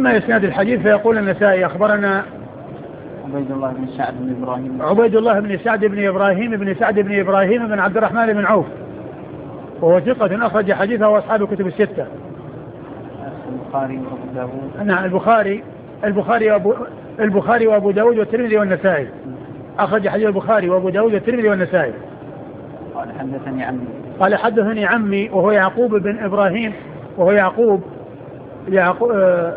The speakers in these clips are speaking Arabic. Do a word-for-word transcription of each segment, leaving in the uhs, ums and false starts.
أما إسناد الحديث فيقول النسائي أخبرنا عبيد الله بن سعد بن إبراهيم عبيد الله بن سعد بن إبراهيم بن سعد بن إبراهيم بن عبد الرحمن بن عوف، وهو ثقة أخرج حديثه وأصحاب الكتب الستة. البخاري وأبو داود. نعم البخاري البخاري وأبو البخاري وأبو داود والترمذي والنسائي، أخرج حديث البخاري وأبو داود والترمذي والنسائي. قال حدثني عمي قال حدثني عمي وهو يعقوب بن إبراهيم وهو يعقوب يعقوب آه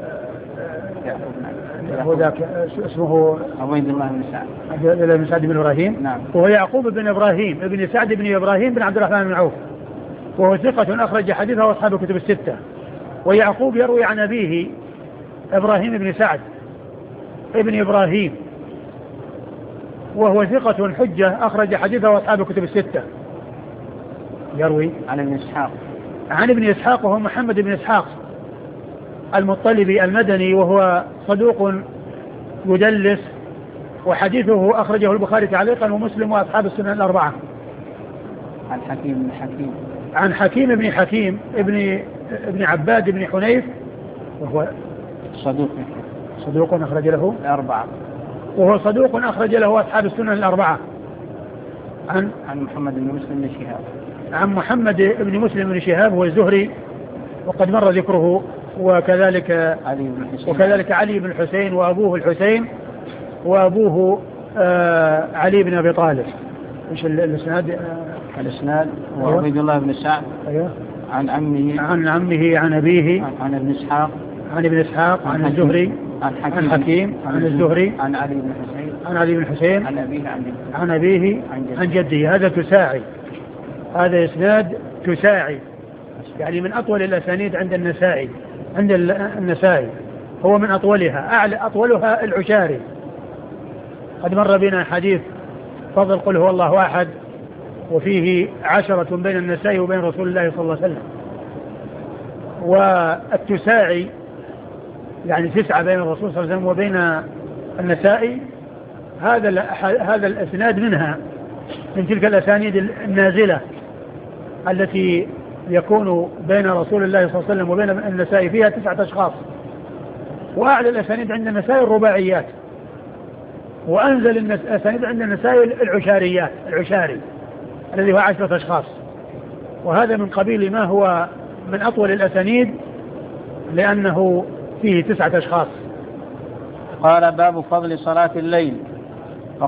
هو ذاك اسمه عبيد الله بن سعد بن سعد بن إبراهيم. نعم. وهو يعقوب بن إبراهيم ابن سعد بن إبراهيم بن عبد الرحمن بن عوف، وهو ثقة أخرج حديثه وأصحاب الكتب الستة. ويعقوب يروي عن أبيه إبراهيم بن سعد ابن إبراهيم، وهو ثقة حجة أخرج حديثه وأصحاب الكتب الستة. يروي عن ابن إسحاق عن ابن إسحاق وهو محمد بن إسحاق المطلبي المدني، وهو صدوق يدلس، وحديثه أخرجه البخاري تعليقا ومسلم وأصحاب السنن الأربعة. عن حكيم بن حكيم عن حكيم بن حكيم ابن ابن عباد بن حنيف، وهو صدوق صدوق أخرج له الأربعة وهو صدوق أخرج له أصحاب السنن الأربعة. عن عن محمد بن مسلم بن شهاب عن محمد بن مسلم بن شهاب هو الزهري، وقد مر ذكره، وكذلك علي بن حسين وكذلك علي بن الحسين وأبوه الحسين وأبوه آه علي بن أبي طالب. إيش الإسناد؟ آه الإسناد هو عبيد الله بن سعد. أيوه. عن عمه عن عمه عن أبيه عن, عن ابن إسحاق عن ابن إسحاق عن, عن الزهري عن حكيم عن, حكيم عن, عن الزهري عن علي بن حسين عن علي بن حسين عن أبيه عن جده عن أبيه عن جده. هذا تساعي، هذا إسناد تساعي، يعني من أطول الأسانيد عند النسائي عند النسائي هو من أطولها، أعلى أطولها العشاري. قد مر بنا حديث فضل قل هو الله أحد، وفيه عشرة بين النسائي وبين رسول الله صلى الله عليه وسلم. والتساعي يعني تسعة بين الرسول صلى الله عليه وسلم وبين النسائي، هذا هذا الإسناد منها، من تلك الأسانيد النازلة التي يكون بين رسول الله صلى الله عليه وسلم وبين النسائي فيها تسعة أشخاص. وأعلى الأسانيد عند النسائي الرباعيات، وأنزل الأسانيد عند النسائي العشاريات، العشاري الذي هو عشرة أشخاص. وهذا من قبيل ما هو من أطول الأسانيد لأنه فيه تسعة أشخاص. قال باب فضل صلاة الليل.